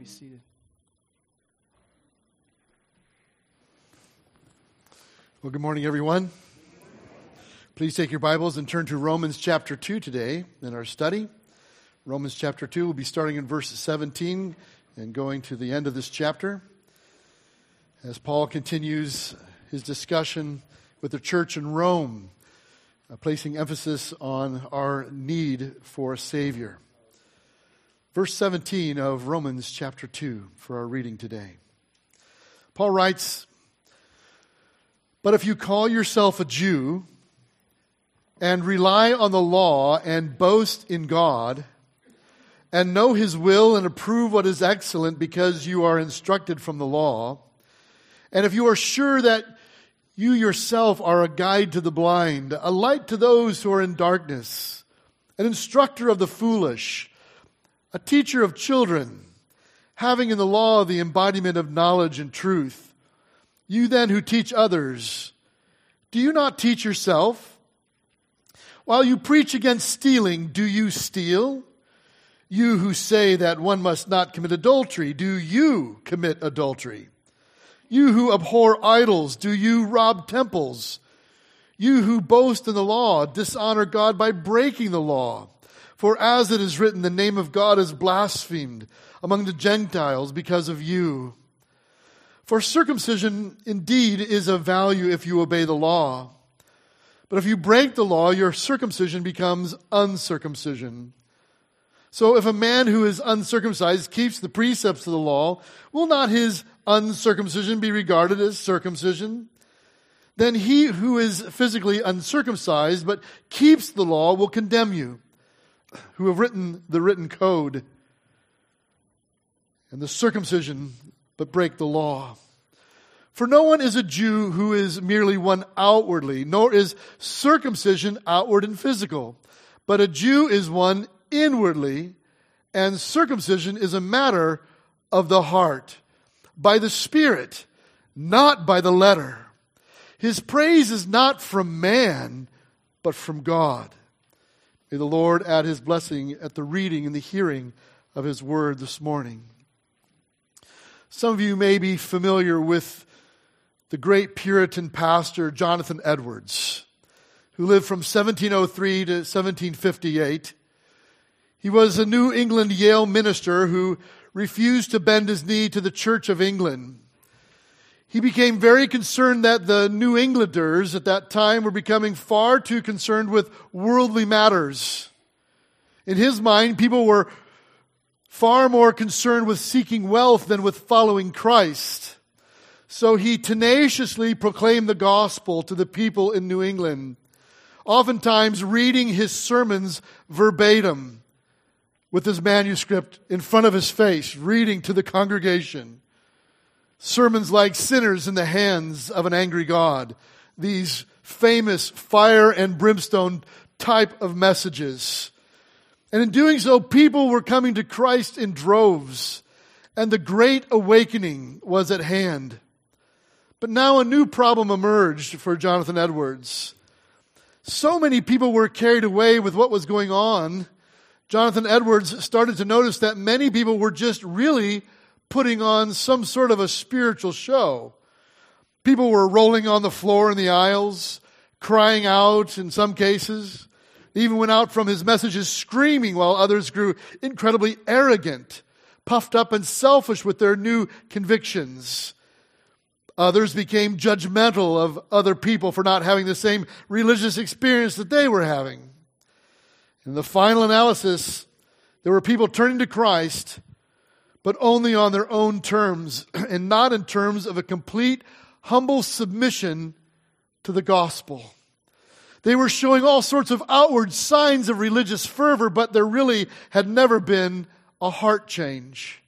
seated. Well, good morning, everyone. Please take your Bibles and turn to Romans chapter 2 today in our study. Romans chapter 2, we'll be starting in verse 17 and going to the end of this chapter as Paul continues his discussion with the church in Rome, placing emphasis on our need for a Savior. Verse 17 of Romans chapter 2 for our reading today. Paul writes, "But if you call yourself a Jew and rely on the law and boast in God and know His will and approve what is excellent because you are instructed from the law, and if you are sure that you yourself are a guide to the blind, a light to those who are in darkness, an instructor of the foolish, a teacher of children, having in the law the embodiment of knowledge and truth, you then who teach others, do you not teach yourself? While you preach against stealing, do you steal? You who say that one must not commit adultery, do you commit adultery? You who abhor idols, do you rob temples? You who boast in the law, dishonor God by breaking the law. For as it is written, the name of God is blasphemed among the Gentiles because of you. For circumcision indeed is of value if you obey the law. But if you break the law, your circumcision becomes uncircumcision. So if a man who is uncircumcised keeps the precepts of the law, will not his uncircumcision be regarded as circumcision? Then he who is physically uncircumcised but keeps the law will condemn you, who have written the written code and the circumcision but break the law. For no one is a Jew who is merely one outwardly, nor is circumcision outward and physical. But a Jew is one inwardly, and circumcision is a matter of the heart, by the Spirit, not by the letter. His praise is not from man, but from God. May the Lord add His blessing at the reading and the hearing of His word this morning. Some of you may be familiar with the great Puritan pastor Jonathan Edwards, who lived from 1703 to 1758. He was a New England Yale minister who refused to bend his knee to the Church of England. He became very concerned that the New Englanders at that time were becoming far too concerned with worldly matters. In his mind, people were far more concerned with seeking wealth than with following Christ. So he tenaciously proclaimed the gospel to the people in New England, oftentimes reading his sermons verbatim with his manuscript in front of his face, reading to the congregation. Sermons like "Sinners in the Hands of an Angry God," these famous fire and brimstone type of messages. And in doing so, people were coming to Christ in droves, and the great awakening was at hand. But now a new problem emerged for Jonathan Edwards. So many people were carried away with what was going on. Jonathan Edwards started to notice that many people were just really putting on some sort of a spiritual show. People were rolling on the floor in the aisles, crying out in some cases. They even went out from his messages screaming, while others grew incredibly arrogant, puffed up and selfish with their new convictions. Others became judgmental of other people for not having the same religious experience that they were having. In the final analysis, there were people turning to Christ, but only on their own terms, and not in terms of a complete, humble submission to the gospel. They were showing all sorts of outward signs of religious fervor, but there really had never been a heart change.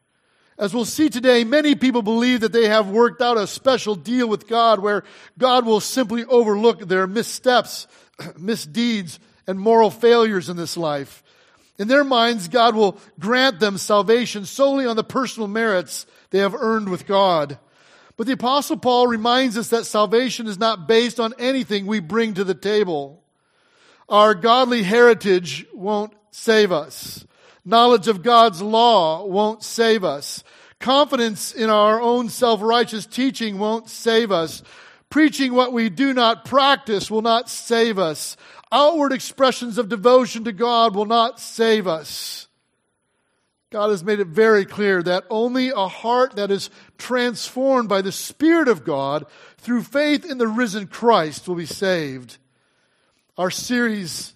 As we'll see today, many people believe that they have worked out a special deal with God where God will simply overlook their missteps, misdeeds, and moral failures in this life. In their minds, God will grant them salvation solely on the personal merits they have earned with God. But the Apostle Paul reminds us that salvation is not based on anything we bring to the table. Our godly heritage won't save us. Knowledge of God's law won't save us. Confidence in our own self-righteous teaching won't save us. Preaching what we do not practice will not save us. Outward expressions of devotion to God will not save us. God has made it very clear that only a heart that is transformed by the Spirit of God through faith in the risen Christ will be saved. Our series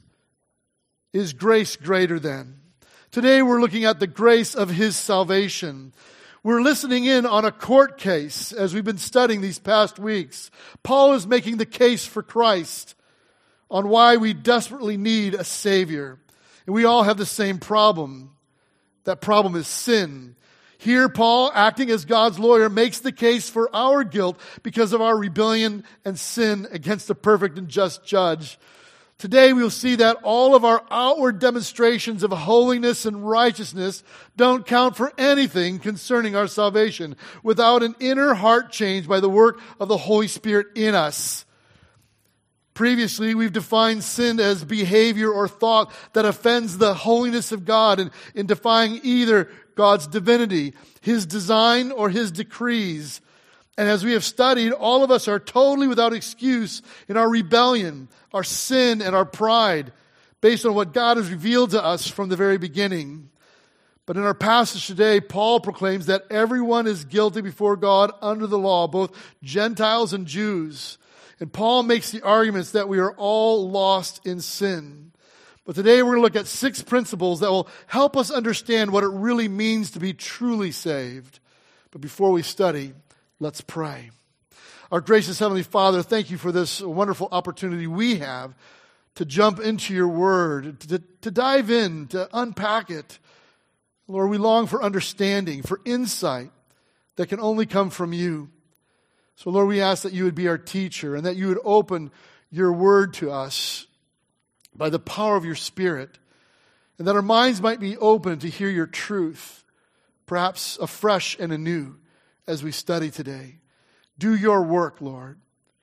is Grace Greater Than. Today we're looking at the grace of His salvation. We're listening in on a court case as we've been studying these past weeks. Paul is making the case for Christ on why we desperately need a Savior. And we all have the same problem. That problem is sin. Here, Paul, acting as God's lawyer, makes the case for our guilt because of our rebellion and sin against the perfect and just judge. Today we'll see that all of our outward demonstrations of holiness and righteousness don't count for anything concerning our salvation without an inner heart change by the work of the Holy Spirit in us. Previously, we've defined sin as behavior or thought that offends the holiness of God in defying either God's divinity, His design, or His decrees. And as we have studied, all of us are totally without excuse in our rebellion, our sin, and our pride, based on what God has revealed to us from the very beginning. But in our passage today, Paul proclaims that everyone is guilty before God under the law, both Gentiles and Jews. And Paul makes the arguments that we are all lost in sin. But today we're going to look at 6 principles that will help us understand what it really means to be truly saved. But before we study, let's pray. Our gracious Heavenly Father, thank you for this wonderful opportunity we have to jump into your word, to dive in, to unpack it. Lord, we long for understanding, for insight that can only come from you. So Lord, we ask that you would be our teacher and that you would open your word to us by the power of your Spirit, and that our minds might be open to hear your truth, perhaps afresh and anew as we study today. Do your work, Lord.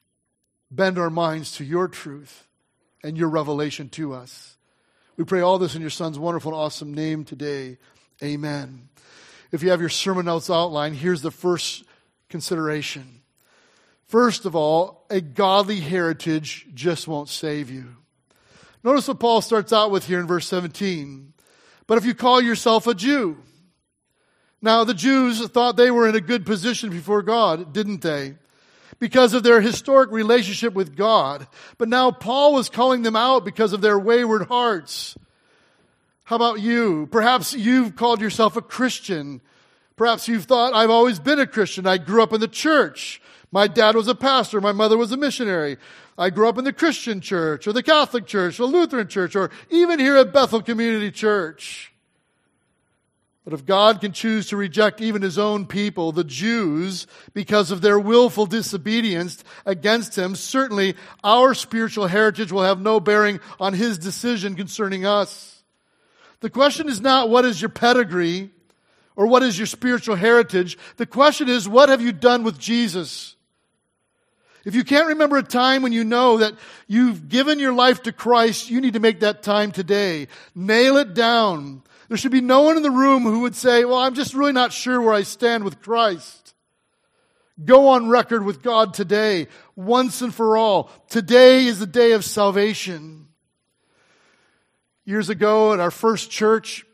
Bend our minds to your truth and your revelation to us. We pray all this in your Son's wonderful and awesome name today. Amen. If you have your sermon notes outlined, here's the first consideration. First of all, a godly heritage just won't save you. Notice what Paul starts out with here in verse 17. But if you call yourself a Jew. Now, the Jews thought they were in a good position before God, didn't they? Because of their historic relationship with God. But now Paul was calling them out because of their wayward hearts. How about you? Perhaps you've called yourself a Christian. Perhaps you've thought, I've always been a Christian. I grew up in the church. My dad was a pastor. My mother was a missionary. I grew up in the Christian church or the Catholic church or Lutheran church or even here at Bethel Community Church. But if God can choose to reject even His own people, the Jews, because of their willful disobedience against Him, certainly our spiritual heritage will have no bearing on His decision concerning us. The question is not what is your pedigree or what is your spiritual heritage. The question is, what have you done with Jesus? If you can't remember a time when you know that you've given your life to Christ, you need to make that time today. Nail it down. There should be no one in the room who would say, well, I'm just really not sure where I stand with Christ. Go on record with God today, once and for all. Today is the day of salvation. Years ago at our first church,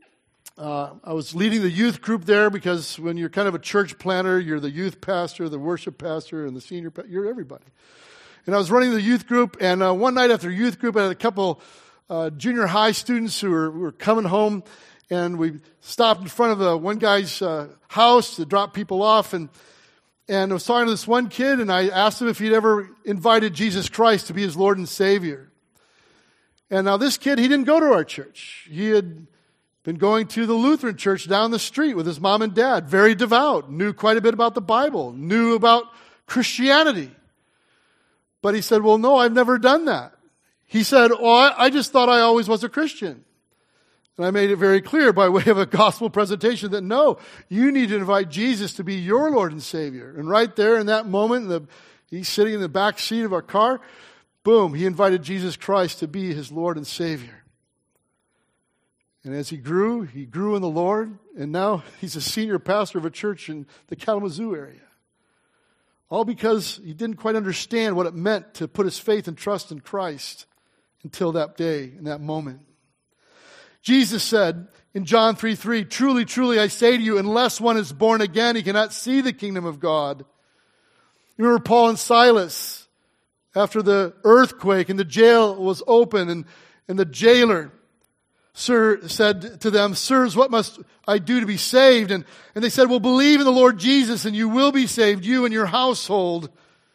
I was leading the youth group there because when you're kind of a church planter, you're the youth pastor, the worship pastor, and the senior pastor. You're everybody. And I was running the youth group, and one night after youth group, I had a couple junior high students who were coming home, and we stopped in front of the one guy's house to drop people off, and I was talking to this one kid, and I asked him if he'd ever invited Jesus Christ to be his Lord and Savior. And now this kid, he didn't go to our church. He had been going to the Lutheran church down the street with his mom and dad, very devout, knew quite a bit about the Bible, knew about Christianity. But he said, well, no, I've never done that. He said, oh, I just thought I always was a Christian. And I made it very clear by way of a gospel presentation that no, you need to invite Jesus to be your Lord and Savior. And right there in that moment, he's sitting in the back seat of our car, boom, he invited Jesus Christ to be his Lord and Savior. And as he grew in the Lord, and now he's a senior pastor of a church in the Kalamazoo area. All because he didn't quite understand what it meant to put his faith and trust in Christ until that day, in that moment. Jesus said in John 3:3, "Truly, truly, I say to you, unless one is born again, he cannot see the kingdom of God." You remember Paul and Silas, after the earthquake and the jail was open, and the jailer said to them, "Sirs, what must I do to be saved?" And they said, "Well, believe in the Lord Jesus and you will be saved, you and your household."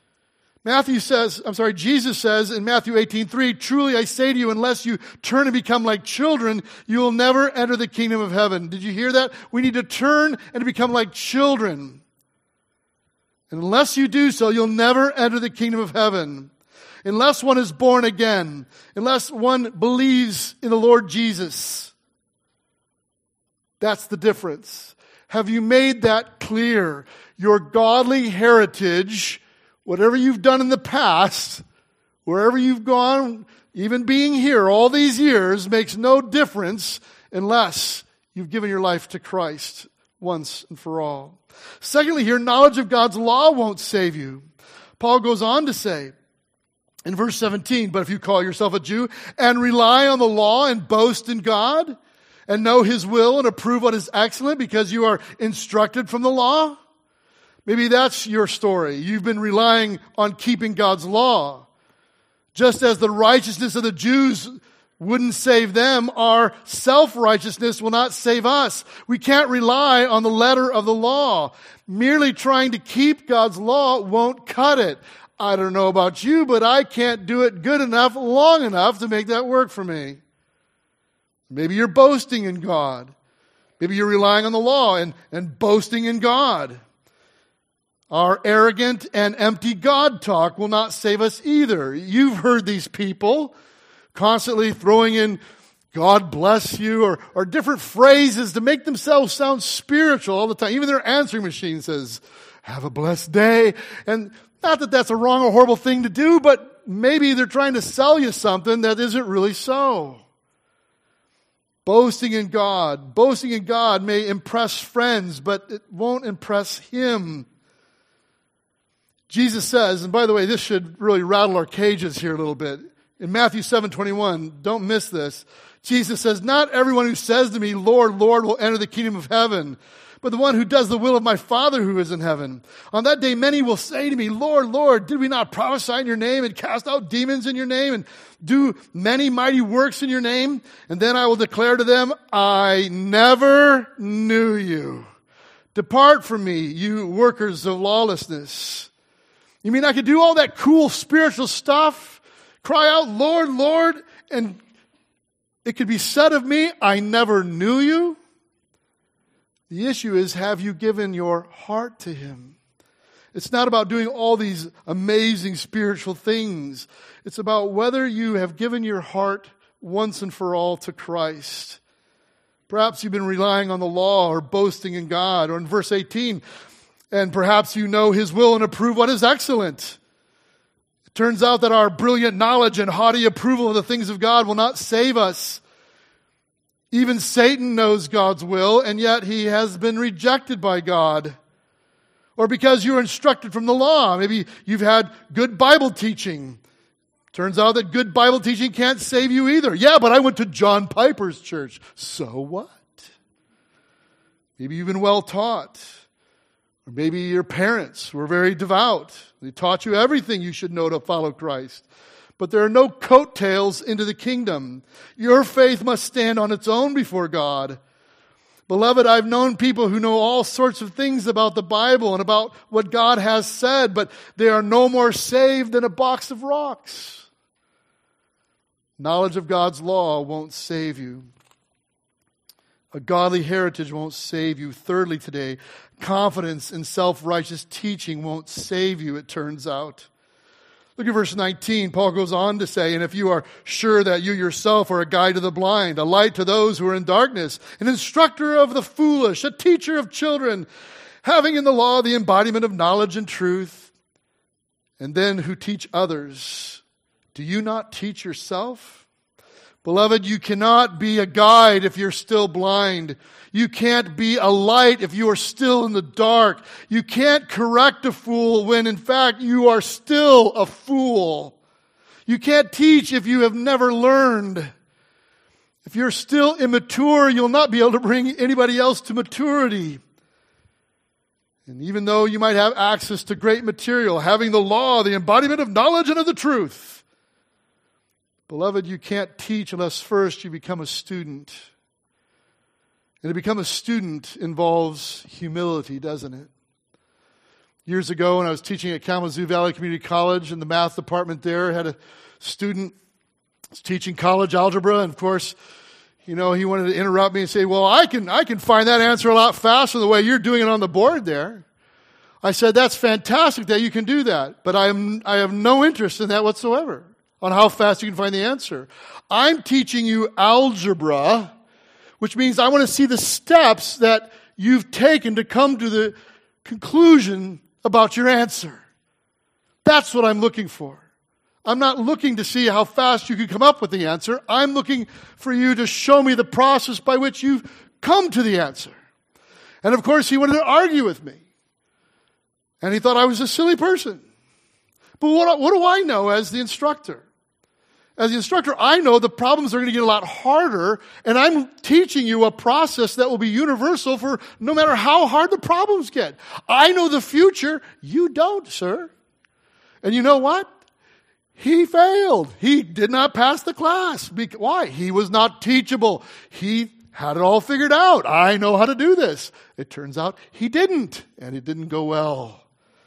Jesus says in Matthew 18:3, "Truly I say to you, unless you turn and become like children, you will never enter the kingdom of heaven." Did you hear that? We need to turn and become like children. And unless you do so, you'll never enter the kingdom of heaven. Unless one is born again, unless one believes in the Lord Jesus. That's the difference. Have you made that clear? Your godly heritage, whatever you've done in the past, wherever you've gone, even being here all these years, makes no difference unless you've given your life to Christ once and for all. Secondly, here, knowledge of God's law won't save you. Paul goes on to say, in verse 17, "But if you call yourself a Jew and rely on the law and boast in God and know His will and approve what is excellent because you are instructed from the law," maybe that's your story. You've been relying on keeping God's law. Just as the righteousness of the Jews wouldn't save them, our self-righteousness will not save us. We can't rely on the letter of the law. Merely trying to keep God's law won't cut it. I don't know about you, but I can't do it good enough, long enough to make that work for me. Maybe you're boasting in God. Maybe you're relying on the law and boasting in God. Our arrogant and empty God talk will not save us either. You've heard these people constantly throwing in "God bless you" or different phrases to make themselves sound spiritual all the time. Even their answering machine says, "Have a blessed day." And not that that's a wrong or horrible thing to do, but maybe they're trying to sell you something that isn't really so. Boasting in God may impress friends, but it won't impress Him. Jesus says, and by the way, this should really rattle our cages here a little bit. In Matthew 7:21, don't miss this. Jesus says, "Not everyone who says to me, 'Lord, Lord,' will enter the kingdom of heaven, but the one who does the will of my Father who is in heaven. On that day many will say to me, 'Lord, Lord, did we not prophesy in your name and cast out demons in your name and do many mighty works in your name?' And then I will declare to them, 'I never knew you. Depart from me, you workers of lawlessness.'" You mean I could do all that cool spiritual stuff? Cry out, "Lord, Lord," and it could be said of me, "I never knew you"? The issue is, have you given your heart to Him? It's not about doing all these amazing spiritual things. It's about whether you have given your heart once and for all to Christ. Perhaps you've been relying on the law or boasting in God. Or in verse 18, "And perhaps you know His will and approve what is excellent." It turns out that our brilliant knowledge and haughty approval of the things of God will not save us. Even Satan knows God's will, and yet he has been rejected by God. Or because you're instructed from the law. Maybe you've had good Bible teaching. Turns out that good Bible teaching can't save you either. "Yeah, but I went to John Piper's church." So what? Maybe you've been well taught. Or maybe your parents were very devout. They taught you everything you should know to follow Christ. But there are no coattails into the kingdom. Your faith must stand on its own before God. Beloved, I've known people who know all sorts of things about the Bible and about what God has said, but they are no more saved than a box of rocks. Knowledge of God's law won't save you. A godly heritage won't save you. Thirdly today, confidence in self-righteous teaching won't save you, it turns out. Look at verse 19. Paul goes on to say, "And if you are sure that you yourself are a guide to the blind, a light to those who are in darkness, an instructor of the foolish, a teacher of children, having in the law the embodiment of knowledge and truth, and then who teach others, do you not teach yourself? Beloved, you cannot be a guide if you're still blind. You can't be a light if you are still in the dark. You can't correct a fool when in fact you are still a fool. You can't teach if you have never learned. If you're still immature, you'll not be able to bring anybody else to maturity. And even though you might have access to great material, having the law, the embodiment of knowledge and of the truth, beloved, you can't teach unless first you become a student. And to become a student involves humility, doesn't it? Years ago when I was teaching at Kalamazoo Valley Community College in the math department there, I had a student teaching college algebra, and of course, he wanted to interrupt me and say, well, I can find that answer a lot faster the way you're doing it on the board there. I said, that's fantastic that you can do that, but I have no interest in that whatsoever, on how fast you can find the answer. I'm teaching you algebra, which means I want to see the steps that you've taken to come to the conclusion about your answer. That's what I'm looking for. I'm not looking to see how fast you can come up with the answer. I'm looking for you to show me the process by which you've come to the answer. And of course, he wanted to argue with me. And he thought I was a silly person. But what do I know as the instructor? As the instructor, I know the problems are going to get a lot harder, and I'm teaching you a process that will be universal for no matter how hard the problems get. I know the future. You don't, sir. And you know what? He failed. He did not pass the class. Why? He was not teachable. He had it all figured out. I know how to do this. It turns out he didn't, and it didn't go well.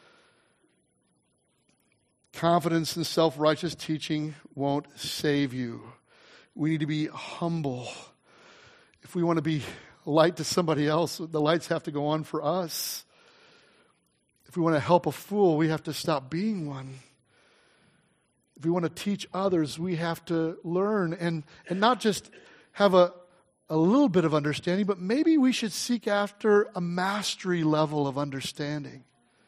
Confidence in self-righteous teaching won't save you. We need to be humble. If we want to be a light to somebody else, the lights have to go on for us. If we want to help a fool, we have to stop being one. If we want to teach others, we have to learn and not just have a little bit of understanding, but maybe we should seek after a mastery level of understanding.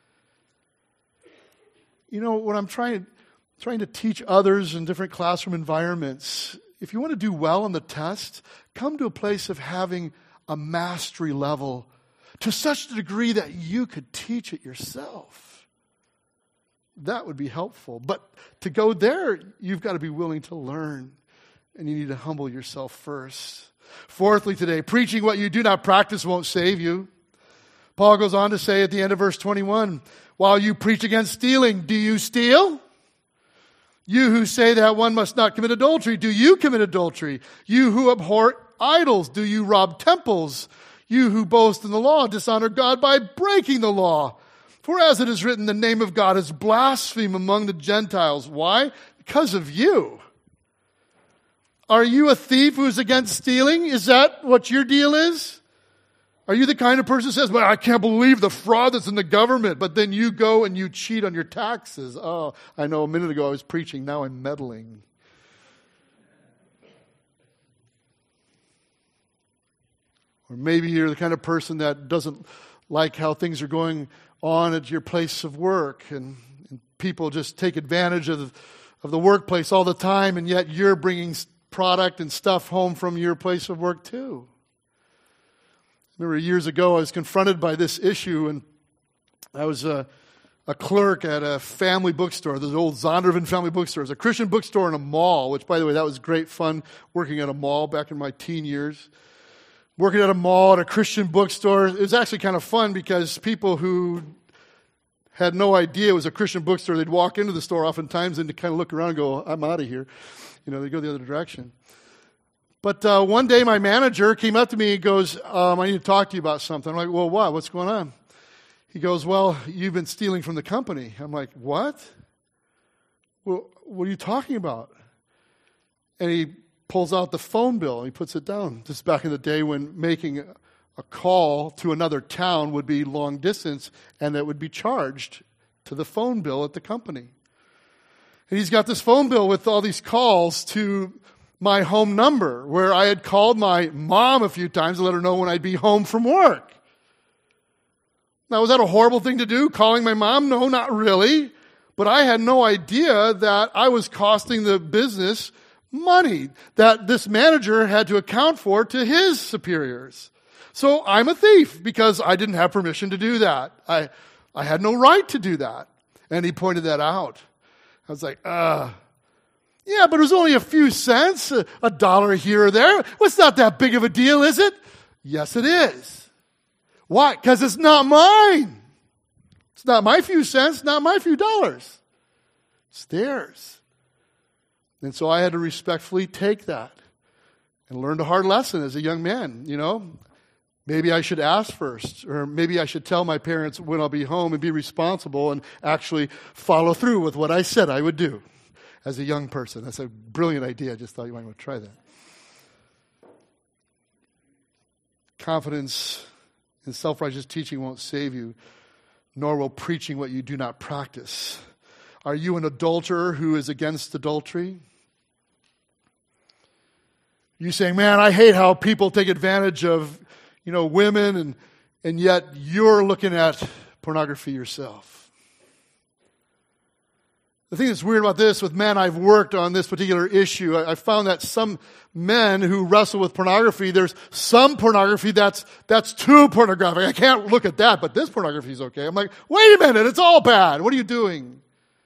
When I'm trying to teach others in different classroom environments, if you want to do well on the test, come to a place of having a mastery level to such a degree that you could teach it yourself. That would be helpful. But to go there, you've got to be willing to learn, and you need to humble yourself first. Fourthly today, preaching what you do not practice won't save you. Paul goes on to say at the end of verse 21, while you preach against stealing, do you steal? You who say that one must not commit adultery, do you commit adultery? You who abhor idols, do you rob temples? You who boast in the law, dishonor God by breaking the law. For as it is written, the name of God is blasphemed among the Gentiles. Why? Because of you. Are you a thief who's against stealing? Is that what your deal is? Are you the kind of person who says, well, I can't believe the fraud that's in the government, but then you go and you cheat on your taxes? Oh, I know a minute ago I was preaching, now I'm meddling. Or maybe you're the kind of person that doesn't like how things are going on at your place of work, and people just take advantage of the workplace all the time, and yet you're bringing product and stuff home from your place of work too. I remember years ago I was confronted by this issue, and I was a clerk at a family bookstore, the old Zondervan family bookstore. It was a Christian bookstore in a mall, which, by the way, that was great fun working at a mall back in my teen years. Working at a mall, at a Christian bookstore, it was actually kind of fun because people who had no idea it was a Christian bookstore, they'd walk into the store oftentimes and kind of look around and go, I'm out of here. They go the other direction. But one day my manager came up to me and goes, I need to talk to you about something. I'm like, well, what? What's going on? He goes, well, you've been stealing from the company. I'm like, what? Well, what are you talking about? And he pulls out the phone bill and he puts it down. This is back in the day when making a call to another town would be long distance, and that would be charged to the phone bill at the company. And he's got this phone bill with all these calls to my home number, where I had called my mom a few times to let her know when I'd be home from work. Now, was that a horrible thing to do, calling my mom? No, not really. But I had no idea that I was costing the business money that this manager had to account for to his superiors. So I'm a thief because I didn't have permission to do that. I had no right to do that. And he pointed that out. I was like, yeah, but it was only a few cents, a dollar here or there. Well, it's not that big of a deal, is it? Yes, it is. Why? Because it's not mine. It's not my few cents, not my few dollars. It's theirs. And so I had to respectfully take that and learned a hard lesson as a young man, Maybe I should ask first, or maybe I should tell my parents when I'll be home and be responsible and actually follow through with what I said I would do as a young person. That's a brilliant idea. I just thought you might want to try that. Confidence in self-righteous teaching won't save you, nor will preaching what you do not practice. Are you an adulterer who is against adultery? You saying, man, I hate how people take advantage of women, and yet you're looking at pornography yourself. The thing that's weird about this, with men, I've worked on this particular issue. I found that some men who wrestle with pornography, there's some pornography that's too pornographic. I can't look at that, but this pornography is okay. I'm like, wait a minute, it's all bad. What are you doing?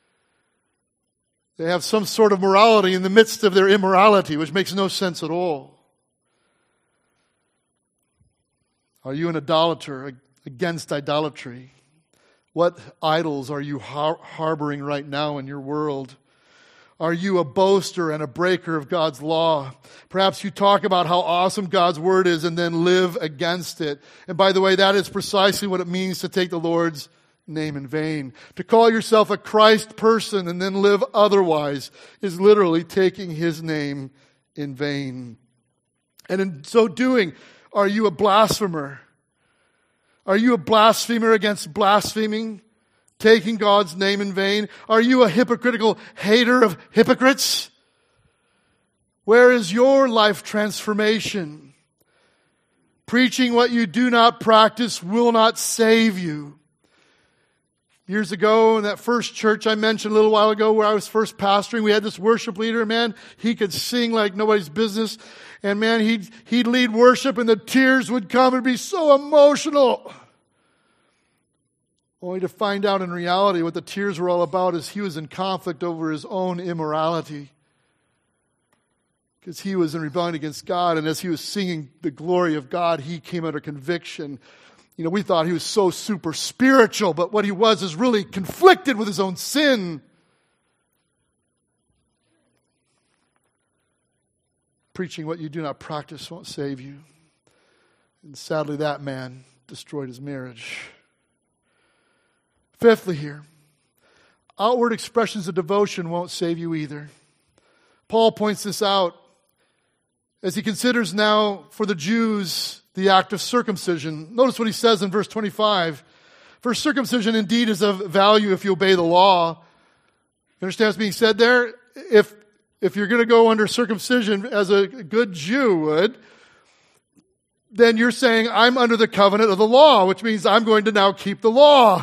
They have some sort of morality in the midst of their immorality, which makes no sense at all. Are you an idolater against idolatry? What idols are you harboring right now in your world? Are you a boaster and a breaker of God's law? Perhaps you talk about how awesome God's word is and then live against it. And by the way, that is precisely what it means to take the Lord's name in vain. To call yourself a Christ person and then live otherwise is literally taking his name in vain. And in so doing, are you a blasphemer? Are you a blasphemer against blaspheming, taking God's name in vain? Are you a hypocritical hater of hypocrites? Where is your life transformation? Preaching what you do not practice will not save you. Years ago, in that first church I mentioned a little while ago where I was first pastoring, we had this worship leader, man, he could sing like nobody's business. And man, he'd lead worship and the tears would come and be so emotional. Only to find out in reality what the tears were all about is he was in conflict over his own immorality. Because he was in rebellion against God, and as he was singing the glory of God, he came under conviction. We thought he was so super spiritual, but what he was is really conflicted with his own sin. Preaching what you do not practice won't save you. And sadly, that man destroyed his marriage. Fifthly here, outward expressions of devotion won't save you either. Paul points this out as he considers now for the Jews the act of circumcision. Notice what he says in verse 25. For circumcision indeed is of value if you obey the law. You understand what's being said there? If you're going to go under circumcision as a good Jew would, then you're saying, I'm under the covenant of the law, which means I'm going to now keep the law.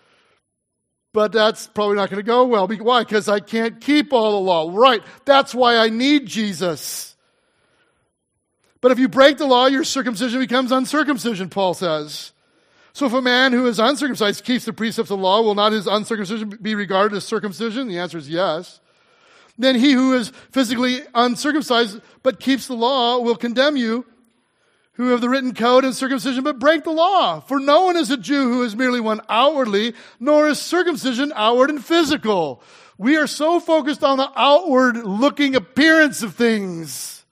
But that's probably not going to go well. Why? Because I can't keep all the law. Right. That's why I need Jesus. But if you break the law, your circumcision becomes uncircumcision, Paul says. So if a man who is uncircumcised keeps the precepts of the law, will not his uncircumcision be regarded as circumcision? The answer is yes. Then he who is physically uncircumcised but keeps the law will condemn you, who have the written code and circumcision but break the law. For no one is a Jew who is merely one outwardly, nor is circumcision outward and physical. We are so focused on the outward looking appearance of things.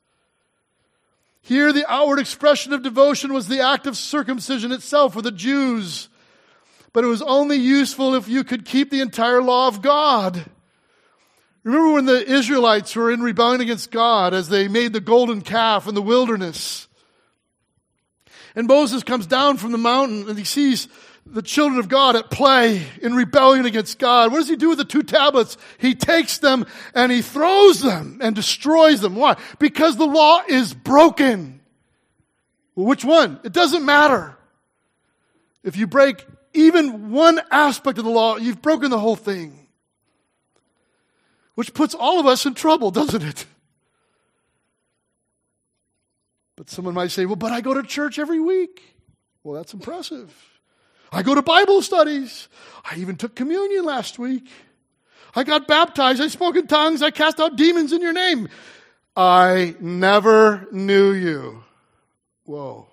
Here the outward expression of devotion was the act of circumcision itself for the Jews. But it was only useful if you could keep the entire law of God. Remember when the Israelites were in rebellion against God as they made the golden calf in the wilderness? And Moses comes down from the mountain and he sees the children of God at play in rebellion against God. What does he do with the two tablets? He takes them and he throws them and destroys them. Why? Because the law is broken. Well, which one? It doesn't matter. If you break even one aspect of the law, you've broken the whole thing. Which puts all of us in trouble, doesn't it? But someone might say, well, but I go to church every week. Well, that's impressive. I go to Bible studies. I even took communion last week. I got baptized. I spoke in tongues. I cast out demons in your name. I never knew you. Whoa.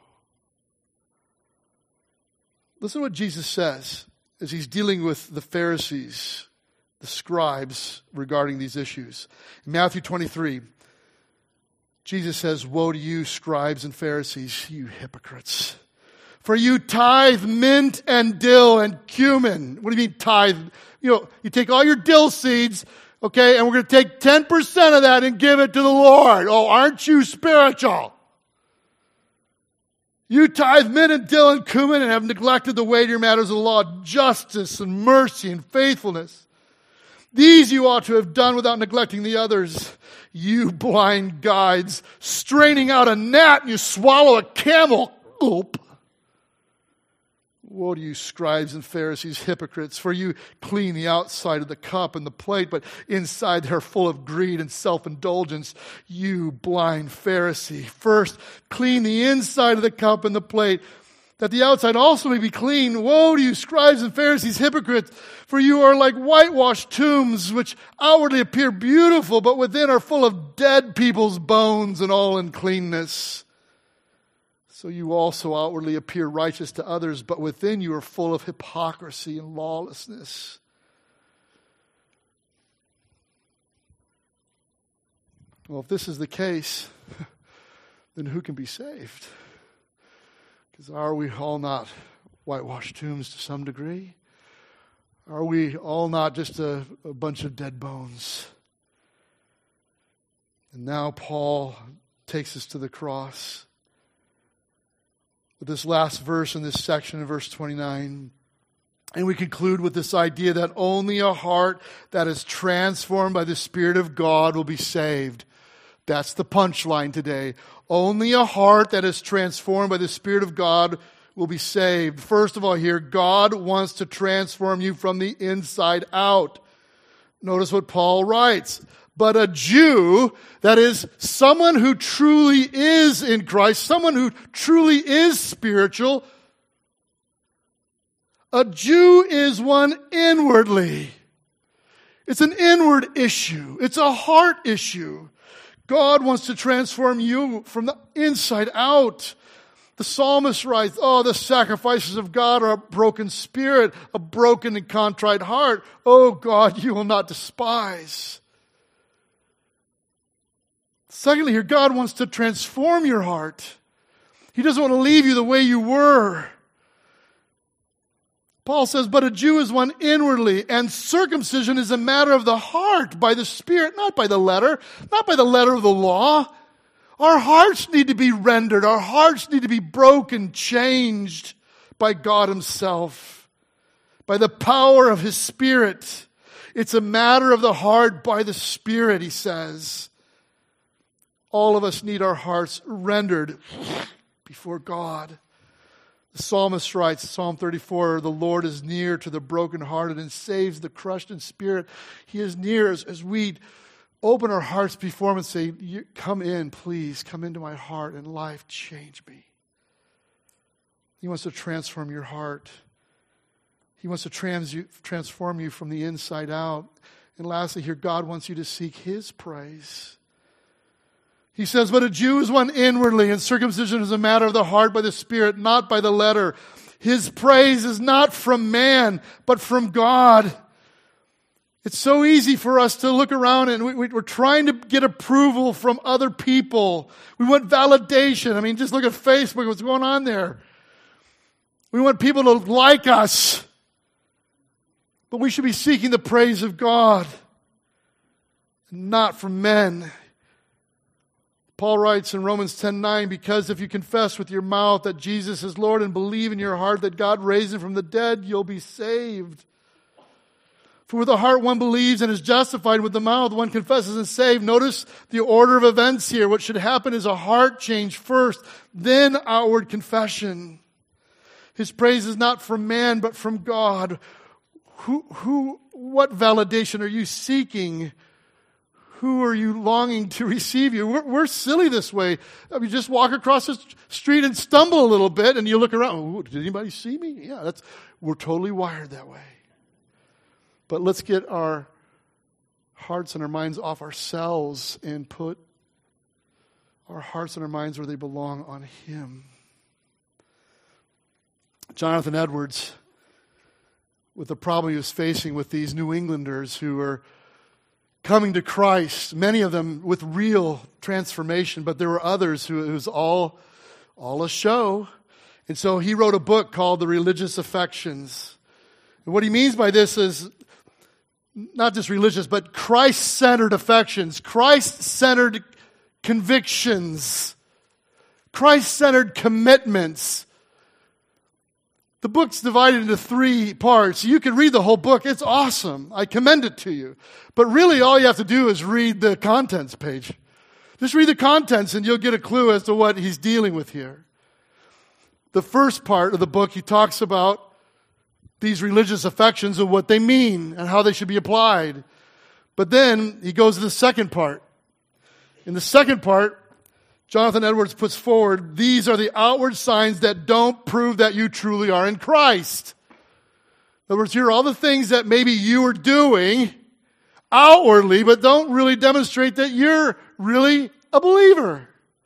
Listen to what Jesus says as he's dealing with the Pharisees, the scribes, regarding these issues. In Matthew 23, Jesus says, woe to you, scribes and Pharisees, you hypocrites. For you tithe mint and dill and cumin. What do you mean tithe? You take all your dill seeds, okay, and we're going to take 10% of that and give it to the Lord. Oh, aren't you spiritual? You tithe mint and dill and cumin and have neglected the weightier matters of the law, justice and mercy and faithfulness. These you ought to have done without neglecting the others. You blind guides, straining out a gnat and you swallow a camel. Oop. Woe to you, scribes and Pharisees, hypocrites, for you clean the outside of the cup and the plate, but inside they're full of greed and self-indulgence. You blind Pharisee, first clean the inside of the cup and the plate, that the outside also may be clean. Woe to you, scribes and Pharisees, hypocrites, for you are like whitewashed tombs, which outwardly appear beautiful, but within are full of dead people's bones and all uncleanness. So you also outwardly appear righteous to others, but within you are full of hypocrisy and lawlessness. Well, if this is the case, then who can be saved? Because are we all not whitewashed tombs to some degree? Are we all not just a bunch of dead bones? And now Paul takes us to the cross. With this last verse in this section in verse 29. And we conclude with this idea that only a heart that is transformed by the Spirit of God will be saved. That's the punchline today. Only a heart that is transformed by the Spirit of God will be saved. First of all here, God wants to transform you from the inside out. Notice what Paul writes. But a Jew, that is, someone who truly is in Christ, someone who truly is spiritual, a Jew is one inwardly. It's an inward issue. It's a heart issue. God wants to transform you from the inside out. The psalmist writes, oh, the sacrifices of God are a broken spirit, a broken and contrite heart. Oh, God, you will not despise. Secondly, here, God wants to transform your heart. He doesn't want to leave you the way you were. Paul says, but a Jew is one inwardly, and circumcision is a matter of the heart, by the Spirit, not by the letter of the law. Our hearts need to be rendered. Our hearts need to be broken, changed by God Himself, by the power of His Spirit. It's a matter of the heart by the Spirit, he says. All of us need our hearts rendered before God. The psalmist writes, Psalm 34, the Lord is near to the brokenhearted and saves the crushed in spirit. He is near as we open our hearts before Him and say, come in, please, come into my heart and life, change me. He wants to transform your heart. He wants to transform you from the inside out. And lastly here, God wants you to seek His praise. He says, but a Jew is one inwardly, and circumcision is a matter of the heart by the Spirit, not by the letter. His praise is not from man, but from God. It's so easy for us to look around and we're trying to get approval from other people. We want validation. I mean, just look at Facebook, what's going on there. We want people to like us. But we should be seeking the praise of God, not from men. Paul writes in Romans 10:9, because if you confess with your mouth that Jesus is Lord and believe in your heart that God raised Him from the dead, you'll be saved. For with the heart one believes and is justified, with the mouth one confesses and is saved. Notice the order of events here. What should happen is a heart change first, then outward confession. His praise is not from man, but from God. What validation are you seeking? Who are you longing to receive you? We're silly this way. I mean, just walk across the street and stumble a little bit, and you look around. Oh, did anybody see me? Yeah, we're totally wired that way. But let's get our hearts and our minds off ourselves and put our hearts and our minds where they belong, on Him. Jonathan Edwards, with the problem he was facing with these New Englanders who were coming to Christ, many of them with real transformation, but there were others who it was all a show. And so he wrote a book called The Religious Affections. And what he means by this is not just religious, but Christ-centered affections, Christ-centered convictions, Christ-centered commitments. The book's divided into 3 parts. You can read the whole book. It's awesome. I commend it to you. But really all you have to do is read the contents page. Just read the contents and you'll get a clue as to what he's dealing with here. The first part of the book, he talks about these religious affections and what they mean and how they should be applied. But then he goes to the second part. In the second part, Jonathan Edwards puts forward, these are the outward signs that don't prove that you truly are in Christ. In other words, here are all the things that maybe you are doing outwardly, but don't really demonstrate that you're really a believer.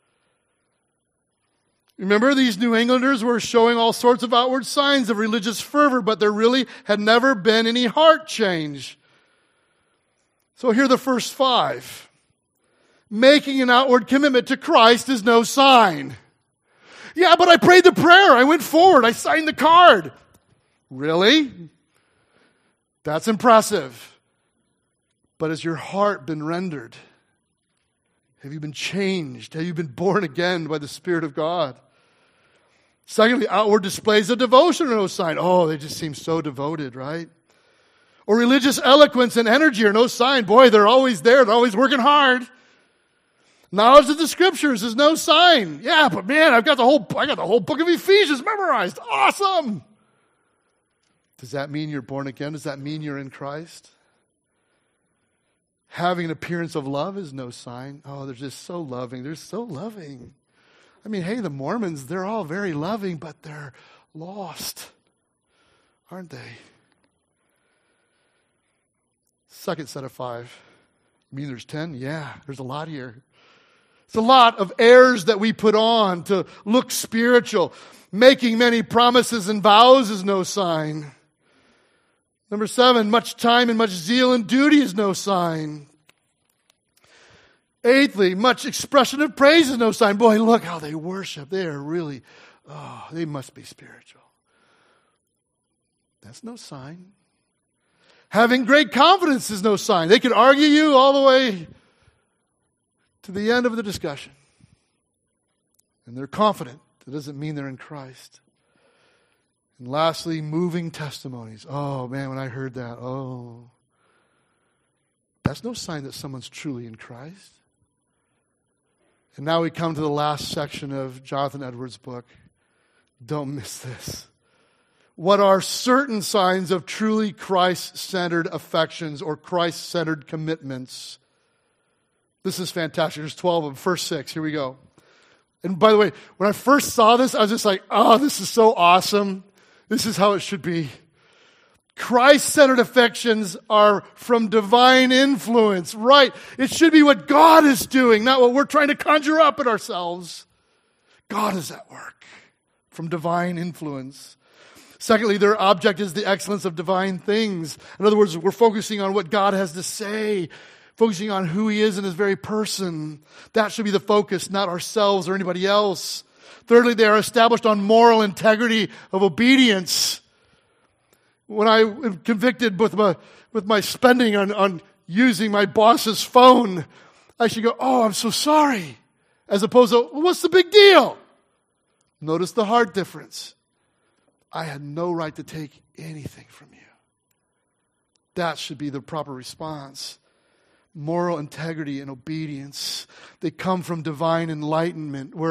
Remember, these New Englanders were showing all sorts of outward signs of religious fervor, but there really had never been any heart change. So here are the first 5. Making an outward commitment to Christ is no sign. Yeah, but I prayed the prayer. I went forward. I signed the card. Really? That's impressive. But has your heart been rendered? Have you been changed? Have you been born again by the Spirit of God? Secondly, outward displays of devotion are no sign. Oh, they just seem so devoted, right? Or religious eloquence and energy are no sign. Boy, they're always there. They're always working hard. Knowledge of the Scriptures is no sign. Yeah, but man, I got the whole book of Ephesians memorized. Awesome. Does that mean you're born again? Does that mean you're in Christ? Having an appearance of love is no sign. Oh, they're just so loving. They're so loving. I mean, hey, the Mormons, they're all very loving, but they're lost, aren't they? Second set of 5. You mean there's 10? Yeah, there's a lot here. It's a lot of airs that we put on to look spiritual. Making many promises and vows is no sign. Number 7, much time and much zeal and duty is no sign. 8thly, much expression of praise is no sign. Boy, look how they worship. They are really, they must be spiritual. That's no sign. Having great confidence is no sign. They could argue you all the way to the end of the discussion. And they're confident. That doesn't mean they're in Christ. And lastly, moving testimonies. Oh, man, when I heard that, that's no sign that someone's truly in Christ. And now we come to the last section of Jonathan Edwards' book. Don't miss this. What are certain signs of truly Christ-centered affections or Christ-centered commitments? This is fantastic. There's 12 of them. First 6. Here we go. And by the way, when I first saw this, I was just like, this is so awesome. This is how it should be. Christ-centered affections are from divine influence. Right. It should be what God is doing, not what we're trying to conjure up in ourselves. God is at work from divine influence. Secondly, their object is the excellence of divine things. In other words, we're focusing on what God has to say, focusing on who He is in His very person. That should be the focus, not ourselves or anybody else. Thirdly, they are established on moral integrity of obedience. When I am convicted with my spending on using my boss's phone, I should go, I'm so sorry. As opposed to, what's the big deal? Notice the heart difference. I had no right to take anything from you. That should be the proper response. Moral integrity and obedience. They come from divine enlightenment, where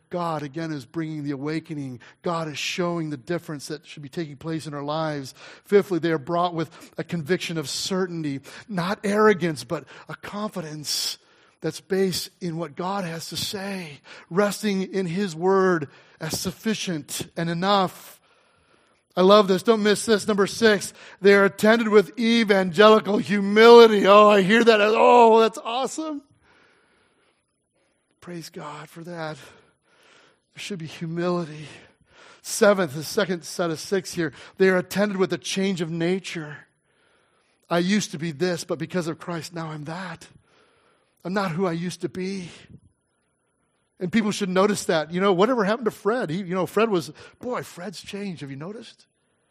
God, again, is bringing the awakening. God is showing the difference that should be taking place in our lives. Fifthly, they are brought with a conviction of certainty, not arrogance, but a confidence that's based in what God has to say, resting in His word as sufficient and enough. I love this. Don't miss this. Number 6, they are attended with evangelical humility. Oh, I hear that. Oh, that's awesome. Praise God for that. There should be humility. 7th, the second set of 6 here, they are attended with a change of nature. I used to be this, but because of Christ, now I'm that. I'm not who I used to be. And people should notice that. You know, whatever happened to Fred? Fred's changed. Have you noticed?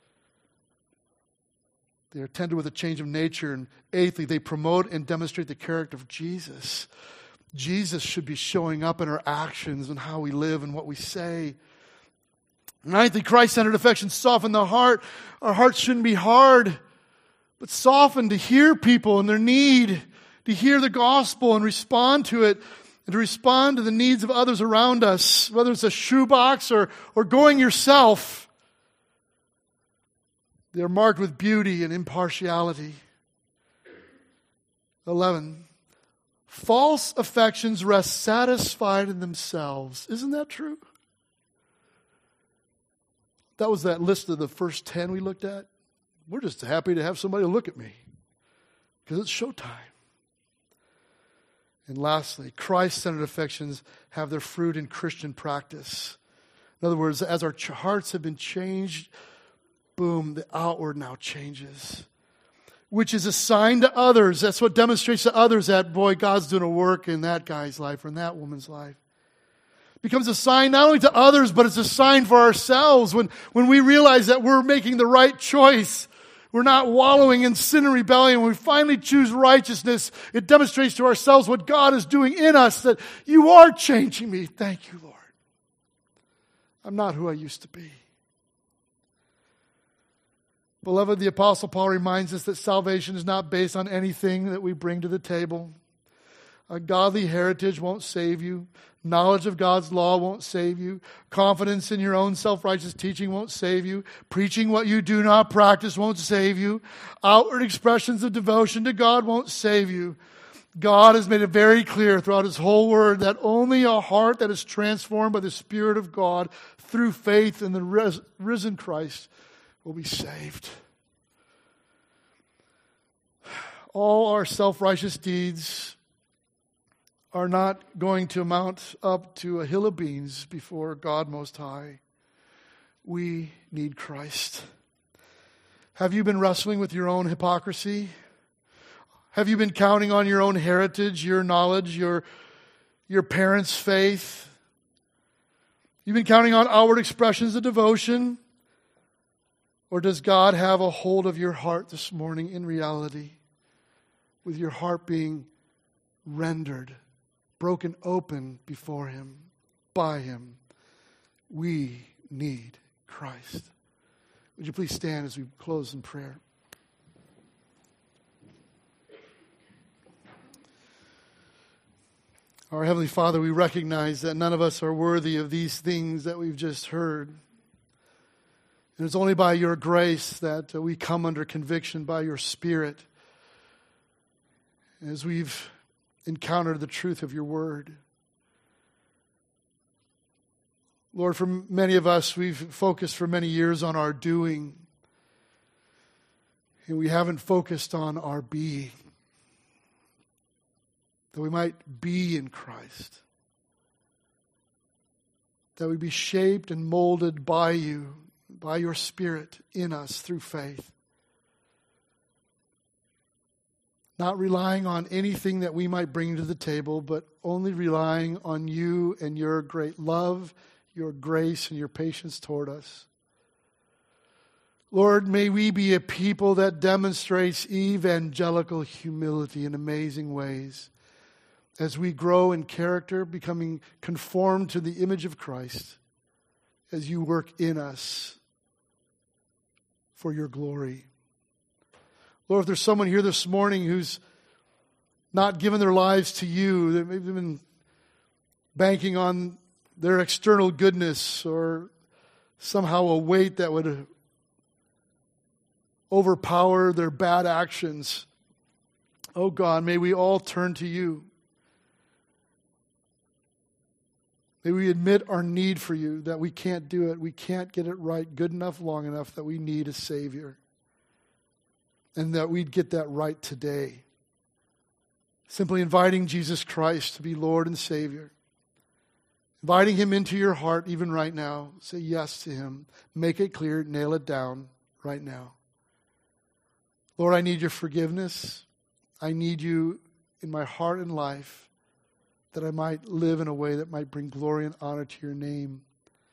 They're attended with a change of nature. And 8thly, they promote and demonstrate the character of Jesus. Jesus should be showing up in our actions and how we live and what we say. 9thly, Christ-centered affections soften the heart. Our hearts shouldn't be hard, but softened to hear people and their need, to hear the gospel and respond to it, and to respond to the needs of others around us, whether it's a shoebox or going yourself. They're marked with beauty and impartiality. 11, false affections rest satisfied in themselves. Isn't that true? That was that list of the first 10 we looked at. We're just happy to have somebody look at me because it's showtime. And lastly, Christ-centered affections have their fruit in Christian practice. In other words, as our hearts have been changed, boom, the outward now changes, which is a sign to others. That's what demonstrates to others that, boy, God's doing a work in that guy's life or in that woman's life. It becomes a sign not only to others, but it's a sign for ourselves when we realize that we're making the right choice. We're not wallowing in sin and rebellion. When we finally choose righteousness, it demonstrates to ourselves what God is doing in us, that you are changing me. Thank you, Lord. I'm not who I used to be. Beloved, the Apostle Paul reminds us that salvation is not based on anything that we bring to the table. A godly heritage won't save you. Knowledge of God's law won't save you. Confidence in your own self-righteous teaching won't save you. Preaching what you do not practice won't save you. Outward expressions of devotion to God won't save you. God has made it very clear throughout His whole Word that only a heart that is transformed by the Spirit of God through faith in the risen Christ will be saved. All our self-righteous deeds are not going to amount up to a hill of beans before God Most High. We need Christ. Have you been wrestling with your own hypocrisy? Have you been counting on your own heritage, your knowledge, your parents' faith? You've been counting on outward expressions of devotion? Or does God have a hold of your heart this morning in reality, with your heart being rendered, broken open before Him, by Him? We need Christ. Would you please stand as we close in prayer? Our Heavenly Father, we recognize that none of us are worthy of these things that we've just heard. And it's only by your grace that we come under conviction by your Spirit as we've encountered the truth of your word. Lord, for many of us, we've focused for many years on our doing, and we haven't focused on our being, that we might be in Christ, that we be shaped and molded by you, by your Spirit in us through faith. Not relying on anything that we might bring to the table, but only relying on you and your great love, your grace, and your patience toward us. Lord, may we be a people that demonstrates evangelical humility in amazing ways as we grow in character, becoming conformed to the image of Christ as you work in us for your glory. Lord, if there's someone here this morning who's not given their lives to you, that maybe they've been banking on their external goodness or somehow a weight that would overpower their bad actions. Oh God, may we all turn to you. May we admit our need for you, that we can't do it. We can't get it right good enough, long enough, that we need a Savior. And that we'd get that right today. Simply inviting Jesus Christ to be Lord and Savior. Inviting Him into your heart even right now. Say yes to Him. Make it clear. Nail it down right now. Lord, I need your forgiveness. I need you in my heart and life, that I might live in a way that might bring glory and honor to your name.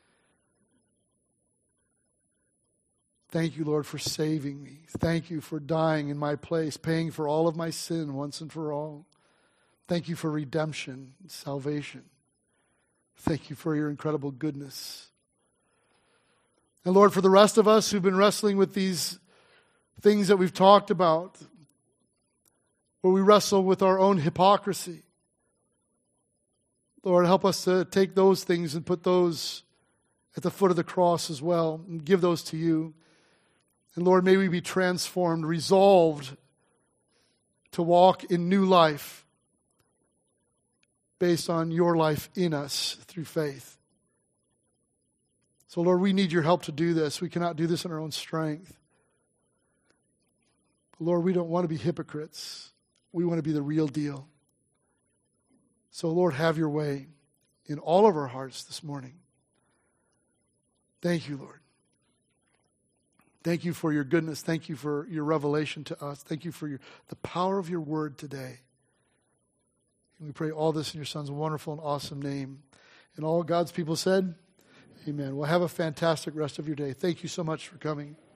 Thank you, Lord, for saving me. Thank you for dying in my place, paying for all of my sin once and for all. Thank you for redemption and salvation. Thank you for your incredible goodness. And Lord, for the rest of us who've been wrestling with these things that we've talked about, where we wrestle with our own hypocrisy, Lord, help us to take those things and put those at the foot of the cross as well and give those to you. And Lord, may we be transformed, resolved to walk in new life based on your life in us through faith. So Lord, we need your help to do this. We cannot do this in our own strength. Lord, we don't want to be hypocrites. We want to be the real deal. So, Lord, have your way in all of our hearts this morning. Thank you, Lord. Thank you for your goodness. Thank you for your revelation to us. Thank you for the power of your word today. And we pray all this in your Son's wonderful and awesome name. And all God's people said, amen. Well, have a fantastic rest of your day. Thank you so much for coming.